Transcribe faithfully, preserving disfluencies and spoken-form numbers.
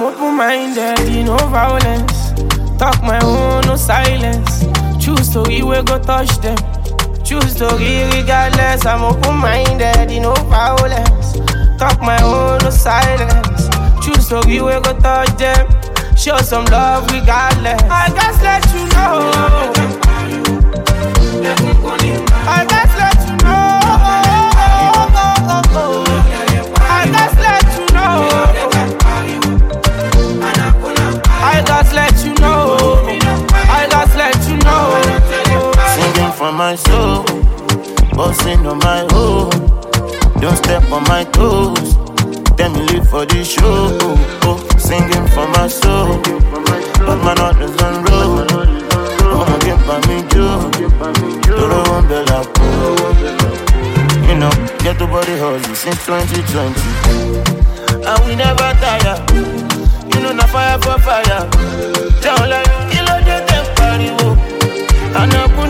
open-minded, no violence. Talk my own, no silence. Choose to we will go touch them. Choose to give regardless. I'm open-minded, no violence. Talk my own, no silence. Choose to we will go touch them. Show some love regardless. I just let you know. I just let you know. I just let you know. I just let you know. I just let you know. Singing from my soul, bossing on my own. Don't step on my toes. Tell me live for the show. Oh, singing from my soul, but my heart is on road. I'ma get by me too. Toro won't be like you know, get the body hustle since twenty twenty. And we never tire. You know, na fire for fire. Down like, you know, they take party. And I